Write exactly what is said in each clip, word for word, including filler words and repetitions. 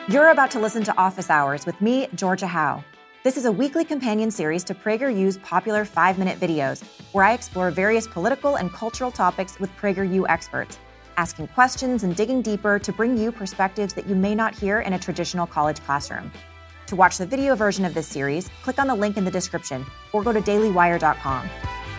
You're about to listen to Office Hours with me, Georgia Howe. This is a weekly companion series to PragerU's popular five-minute videos, where I explore various political and cultural topics with PragerU experts, asking questions and digging deeper to bring you perspectives that you may not hear in a traditional college classroom. To watch the video version of this series, click on the link in the description or go to daily wire dot com.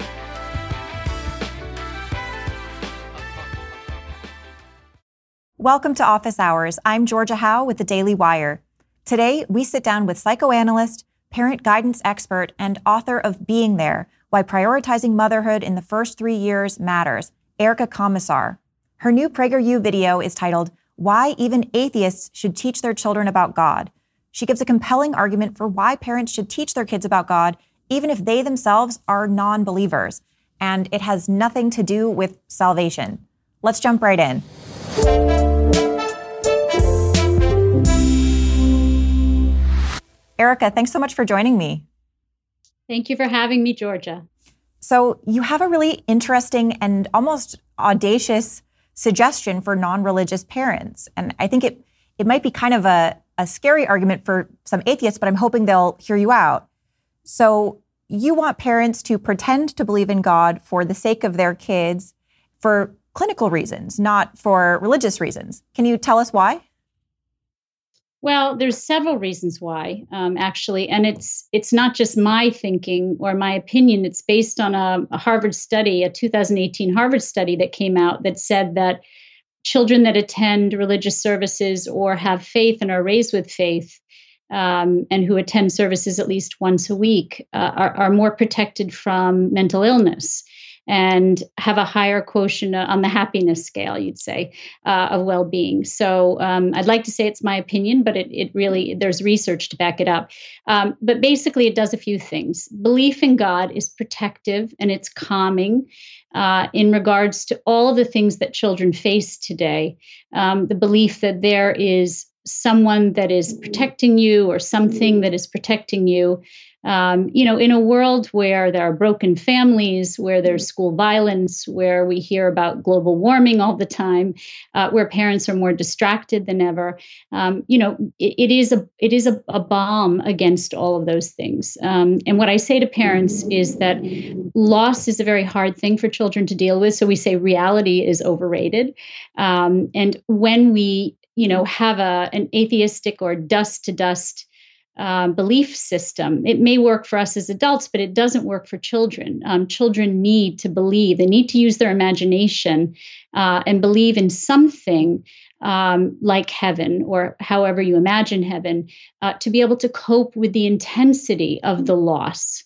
Welcome to Office Hours. I'm Georgia Howe with the Daily Wire. Today, we sit down with psychoanalyst, parent guidance expert, and author of Being There, Why Prioritizing Motherhood in the First Three Years Matters, Erica Komisar. Her new PragerU video is titled, Why Even Atheists Should Teach Their Children About God. She gives a compelling argument for why parents should teach their kids about God, even if they themselves are non-believers. And it has nothing to do with salvation. Let's jump right in. Erica, thanks so much for joining me. Thank you for having me, Georgia. So you have a really interesting and almost audacious suggestion for non-religious parents. And I think it, it might be kind of a, a scary argument for some atheists, but I'm hoping they'll hear you out. So you want parents to pretend to believe in God for the sake of their kids for clinical reasons, not for religious reasons. Can you tell us why? Well, there's several reasons why, um, actually, and it's it's not just my thinking or my opinion. It's based on a, a Harvard study, a two thousand eighteen Harvard study that came out that said that children that attend religious services or have faith and are raised with faith um, and who attend services at least once a week uh, are, are more protected from mental illness and have a higher quotient on the happiness scale, you'd say, uh, of well-being. So um, I'd like to say it's my opinion, but it, it really, there's research to back it up. Um, but basically, it does a few things. Belief in God is protective and it's calming uh, in regards to all of the things that children face today. Um, the belief that there is someone that is protecting you or something that is protecting you. Um, you know, in a world where there are broken families, where there's school violence, where we hear about global warming all the time, uh, where parents are more distracted than ever, um, you know, it, it is a it is a, a balm against all of those things. Um, and what I say to parents is that loss is a very hard thing for children to deal with. So we say reality is overrated. Um, and when we, you know, have a an atheistic or dust to dust Uh, belief system. It may work for us as adults, but it doesn't work for children. Um, children need to believe. They need to use their imagination uh, and believe in something um, like heaven or however you imagine heaven uh, to be able to cope with the intensity of the loss.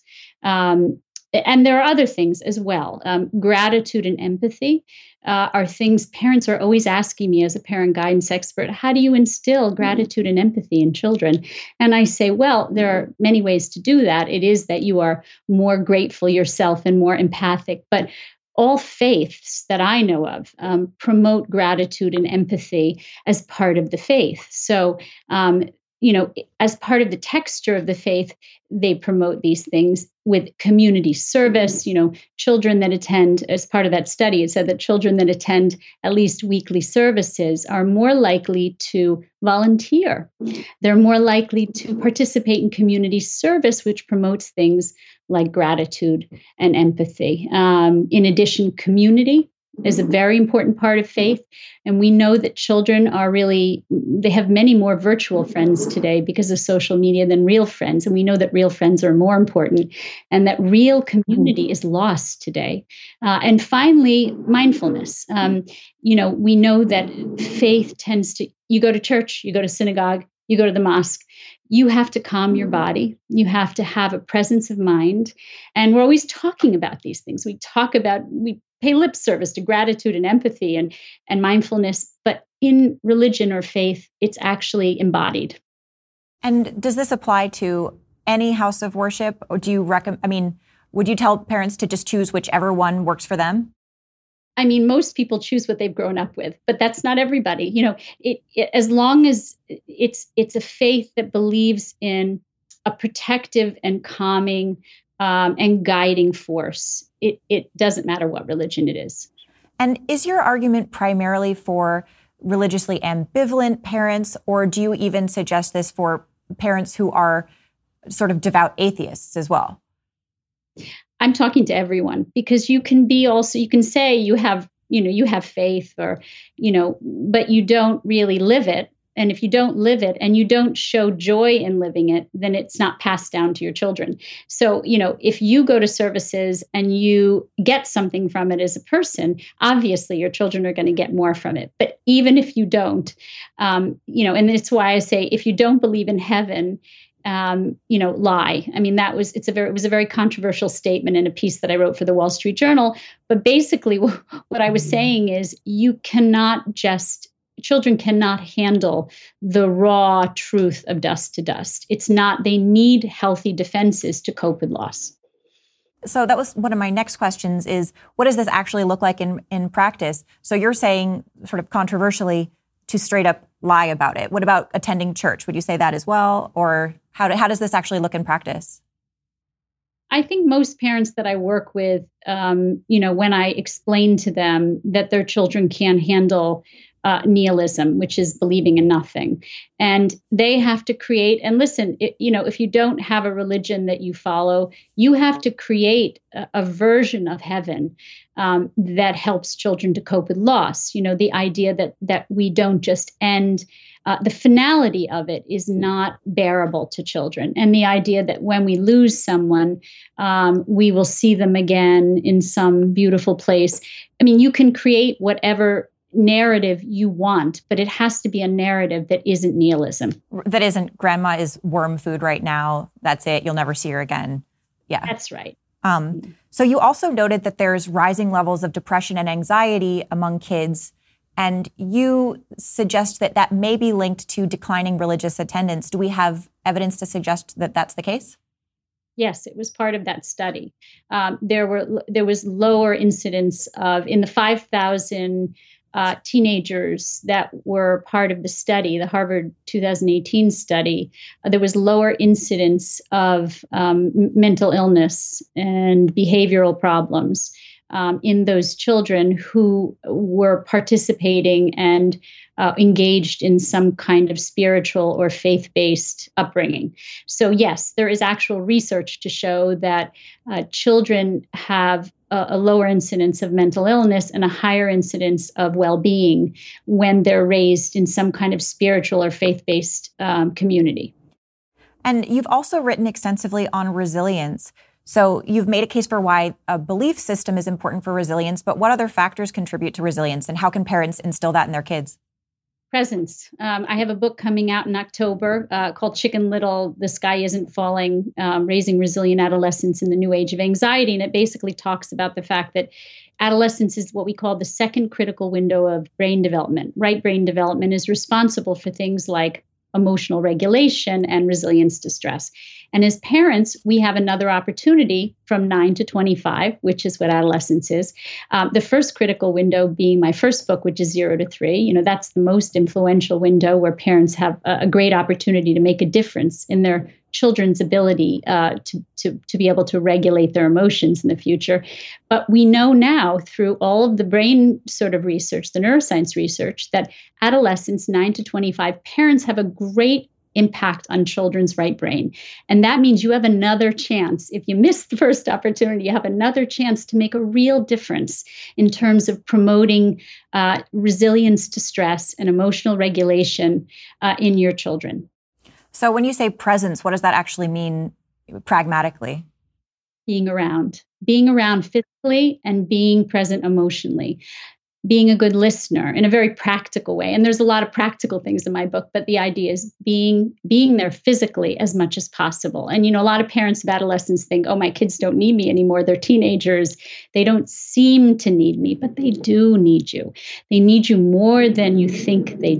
Um, and there are other things as well. Um, gratitude and empathy uh, are things parents are always asking me as a parent guidance expert, how do you instill gratitude and empathy in children? And I say, well, there are many ways to do that. It is that you are more grateful yourself and more empathic, but all faiths that I know of um, promote gratitude and empathy as part of the faith. So, um, you know, as part of the texture of the faith, they promote these things with community service. You know, children that attend, as part of that study, it said that children that attend at least weekly services are more likely to volunteer. They're more likely to participate in community service, which promotes things like gratitude and empathy. Um, in addition, community is a very important part of faith. And we know that children are really, they have many more virtual friends today because of social media than real friends. And we know that real friends are more important and that real community is lost today. Uh, and finally, mindfulness. Um, you know, we know that faith tends to, you go to church, you go to synagogue, you go to the mosque, you have to calm your body. You have to have a presence of mind. And we're always talking about these things. We talk about, we pay lip service to gratitude and empathy and, and mindfulness, but in religion or faith, it's actually embodied. And does this apply to any house of worship? Or do you recommend, I mean, would you tell parents to just choose whichever one works for them? I mean, most people choose what they've grown up with, but that's not everybody. You know, it, it, as long as it's it's a faith that believes in a protective and calming um, and guiding force, it it doesn't matter what religion it is. And is your argument primarily for religiously ambivalent parents, or do you even suggest this for parents who are sort of devout atheists as well? I'm talking to everyone, because you can be also, you can say you have, you know, you have faith, or, you know, but you don't really live it. And if you don't live it and you don't show joy in living it, then it's not passed down to your children. So, you know, if you go to services and you get something from it as a person, obviously your children are going to get more from it. But even if you don't, um, you know, and it's why I say, if you don't believe in heaven, um, you know, lie. I mean, that was, it's a very, it was a very controversial statement in a piece that I wrote for the Wall Street Journal. But basically what I was saying is, you cannot just, children cannot handle the raw truth of dust to dust. It's not, they need healthy defenses to cope with loss. So that was one of my next questions is, what does this actually look like in, in practice? So you're saying, sort of controversially, to straight up lie about it. What about attending church? Would you say that as well? Or how, do, how does this actually look in practice? I think most parents that I work with, um, you know, when I explain to them that their children can handle Uh, nihilism, which is believing in nothing. And they have to create, and listen, it, you know, if you don't have a religion that you follow, you have to create a, a version of heaven um, that helps children to cope with loss. You know, the idea that that we don't just end, uh, the finality of it is not bearable to children. And the idea that when we lose someone, um, we will see them again in some beautiful place. I mean, you can create whatever narrative you want, but it has to be a narrative that isn't nihilism. That isn't, grandma is worm food right now. That's it. You'll never see her again. Yeah. That's right. Um, mm-hmm. So you also noted that there's rising levels of depression and anxiety among kids, and you suggest that that may be linked to declining religious attendance. Do we have evidence to suggest that that's the case? Yes, it was part of that study. Um, there were there was lower incidence of, in the five thousand Uh, teenagers that were part of the study, the Harvard two thousand eighteen study, uh, there was lower incidence of um, mental illness and behavioral problems um, in those children who were participating and uh, engaged in some kind of spiritual or faith-based upbringing. So yes, there is actual research to show that uh, children have a lower incidence of mental illness and a higher incidence of well-being when they're raised in some kind of spiritual or faith-based um, community. And you've also written extensively on resilience. So you've made a case for why a belief system is important for resilience, but what other factors contribute to resilience, and how can parents instill that in their kids? Presence. Um, I have a book coming out in October uh, called Chicken Little, The Sky Isn't Falling, um, Raising Resilient Adolescents in the New Age of Anxiety. And it basically talks about the fact that adolescence is what we call the second critical window of brain development. Right brain development is responsible for things like emotional regulation and resilience to stress. And as parents, we have another opportunity from nine to twenty-five, which is what adolescence is. Um, the first critical window being my first book, which is zero to three. You know, that's the most influential window where parents have a, a great opportunity to make a difference in their children's ability uh, to, to, to be able to regulate their emotions in the future. But we know now through all of the brain sort of research, the neuroscience research, that adolescents nine to twenty-five, parents have a great impact on children's right brain. And that means you have another chance. If you miss the first opportunity, you have another chance to make a real difference in terms of promoting uh, resilience to stress and emotional regulation uh, in your children. So when you say presence, what does that actually mean pragmatically? Being around, being around physically and being present emotionally, being a good listener in a very practical way. And there's a lot of practical things in my book, but the idea is being, being there physically as much as possible. And, you know, a lot of parents of adolescents think, oh, my kids don't need me anymore. They're teenagers. They don't seem to need me, but they do need you. They need you more than you think they do.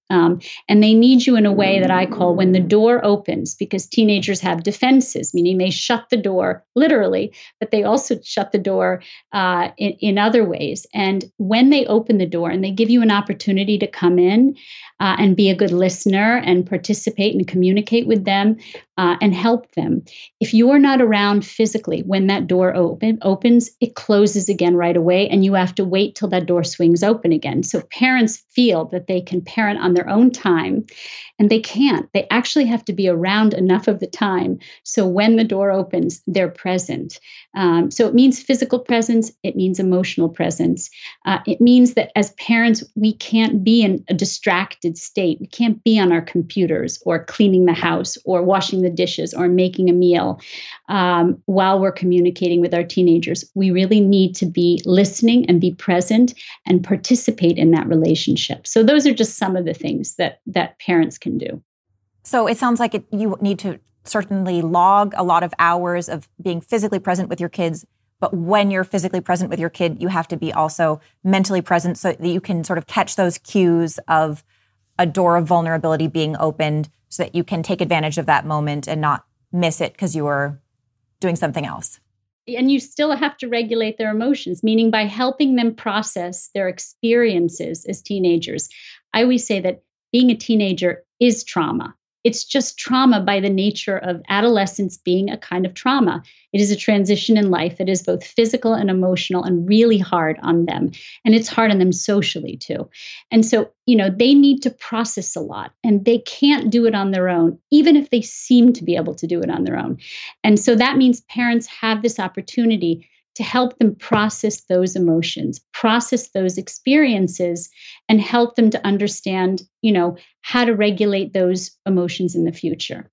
Um, and they need you in a way that I call when the door opens, because teenagers have defenses, meaning they shut the door literally, but they also shut the door uh, in, in other ways. And when they open the door and they give you an opportunity to come in uh, and be a good listener and participate and communicate with them uh, and help them, if you're not around physically when that door open, opens, it closes again right away, and you have to wait till that door swings open again. So parents feel that they can parent on their own time, and they can't. They actually have to be around enough of the time so when the door opens, they're present. Um, so it means physical presence. It means emotional presence. Uh, it means that as parents, we can't be in a distracted state. We can't be on our computers or cleaning the house or washing the dishes or making a meal um, while we're communicating with our teenagers. We really need to be listening and be present and participate in that relationship. So those are just some of the things that that parents can do. So it sounds like it, you need to certainly log a lot of hours of being physically present with your kids. But when you're physically present with your kid, you have to be also mentally present so that you can sort of catch those cues of a door of vulnerability being opened so that you can take advantage of that moment and not miss it because you were doing something else. And you still have to regulate their emotions, meaning by helping them process their experiences as teenagers. I always say that being a teenager is trauma. It's just trauma by the nature of adolescence being a kind of trauma. It is a transition in life that is both physical and emotional and really hard on them. And it's hard on them socially too. And so, you know, they need to process a lot, and they can't do it on their own, even if they seem to be able to do it on their own. And so that means parents have this opportunity to help them process those emotions, process those experiences, and help them to understand, you know, how to regulate those emotions in the future.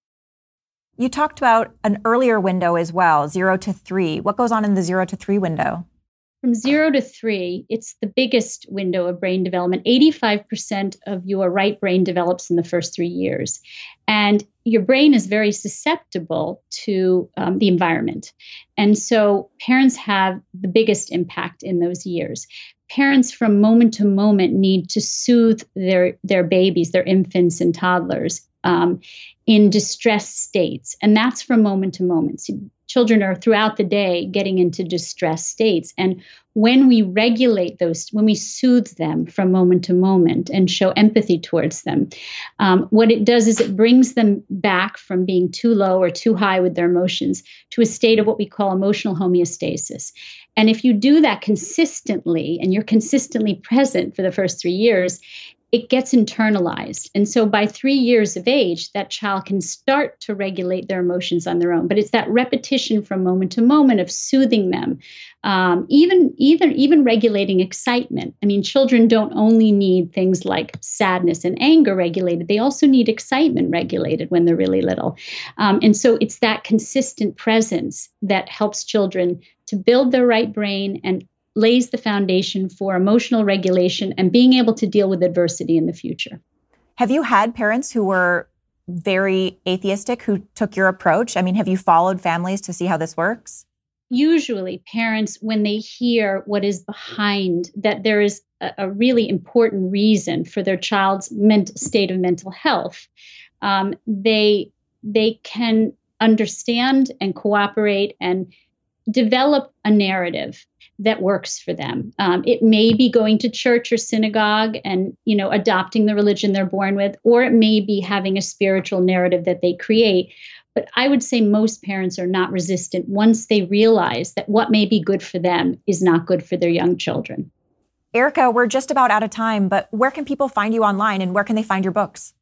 You talked about an earlier window as well, zero to three. What goes on in the zero to three window? From zero to three, it's the biggest window of brain development. eighty-five percent of your right brain develops in the first three years. And your brain is very susceptible to um, the environment. And so parents have the biggest impact in those years. Parents from moment to moment need to soothe their, their babies, their infants and toddlers um, in distressed states. And that's from moment to moment. So children are throughout the day getting into distressed states. And when we regulate those, when we soothe them from moment to moment and show empathy towards them, um, what it does is it brings them back from being too low or too high with their emotions to a state of what we call emotional homeostasis. And if you do that consistently and you're consistently present for the first three years, it gets internalized. And so by three years of age, that child can start to regulate their emotions on their own. But it's that repetition from moment to moment of soothing them, um, even, even, even regulating excitement. I mean, children don't only need things like sadness and anger regulated. They also need excitement regulated when they're really little. Um, and so it's that consistent presence that helps children to build their right brain and lays the foundation for emotional regulation and being able to deal with adversity in the future. Have you had parents who were very atheistic who took your approach? I mean, have you followed families to see how this works? Usually parents, when they hear what is behind, that there is a, a really important reason for their child's mental state of mental health, um, they they can understand and cooperate and develop a narrative that works for them. Um, it may be going to church or synagogue and, you know, adopting the religion they're born with, or it may be having a spiritual narrative that they create. But I would say most parents are not resistant once they realize that what may be good for them is not good for their young children. Erica, we're just about out of time, but where can people find you online and where can they find your books?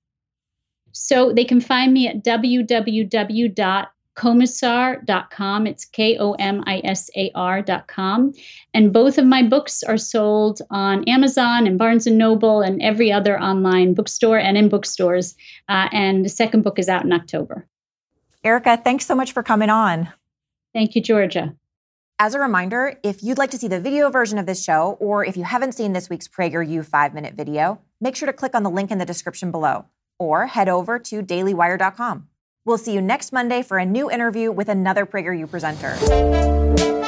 So they can find me at w w w dot komisar dot com. It's K O M I S A R dot com. And both of my books are sold on Amazon and Barnes and Noble and every other online bookstore and in bookstores. Uh, and the second book is out in October. Erica, thanks so much for coming on. Thank you, Georgia. As a reminder, if you'd like to see the video version of this show, or if you haven't seen this week's PragerU five-minute video, make sure to click on the link in the description below, or head over to daily wire dot com. We'll see you next Monday for a new interview with another PragerU presenter.